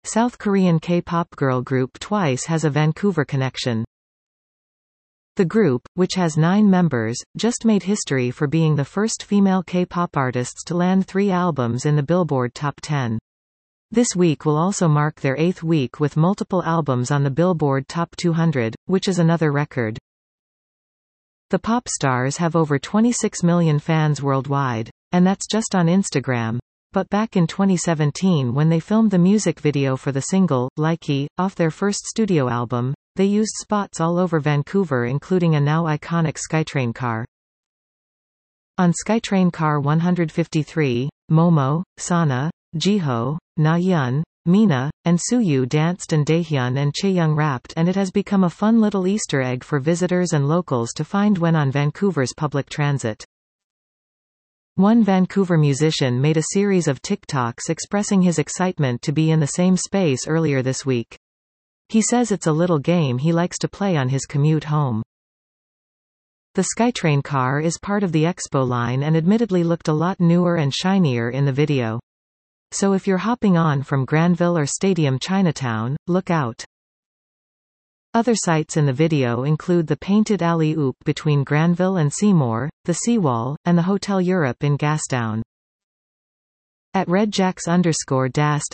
South Korean K-pop girl group TWICE has a Vancouver connection. The group, which has 9 members, just made history for being the first female K-pop artists to land 3 albums in the Billboard Top 10. This week will also mark their 8th week with multiple albums on the Billboard Top 200, which is another record. The pop stars have over 26 million fans worldwide. And that's just on Instagram. But back in 2017 when they filmed the music video for the single, Likey, off their first studio album, they used spots all over Vancouver including a now iconic SkyTrain car. On SkyTrain car 153, Momo, Sana, Jihyo, Na-yeon, Mina, and Suyu danced and Daehyun and Chaeyoung rapped, and it has become a fun little Easter egg for visitors and locals to find when on Vancouver's public transit. One Vancouver musician made a series of TikToks expressing his excitement to be in the same space earlier this week. He says it's a little game he likes to play on his commute home. The SkyTrain car is part of the Expo line and admittedly looked a lot newer and shinier in the video. So if you're hopping on from Granville or Stadium Chinatown, look out. Other sights in the video include the painted alley-oop between Granville and Seymour, the seawall, and the Hotel Europe in Gastown. At @redjacks_dast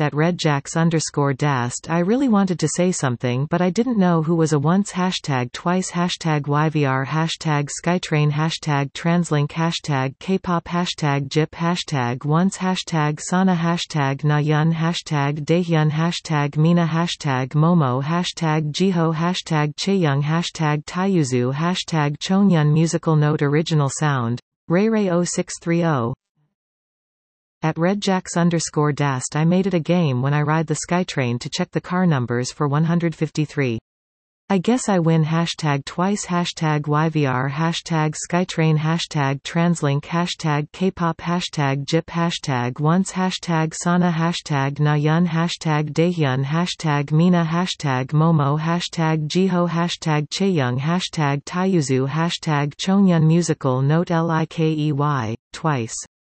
I really wanted to say something but I didn't know who was a once #twice #YVR #SkyTrain #TransLink #Kpop #JIP #once #Sana #Na-yeon #Daehyun #Mina #Momo #Jihyo #Chaeyoung #Taeyuzu #Chongyun. Musical note: original sound Ray0630. At @redjacks_dast I made it a game when I ride the SkyTrain to check the car numbers for 153. I guess I win #twice #YVR #SkyTrain #TransLink #Kpop #JIP #once #Sana #Na-yeon #Daehyun #Mina #Momo #Jihyo #Chaeyoung #Taeyuzu #Chongyun. Musical note: LIKEY, TWICE.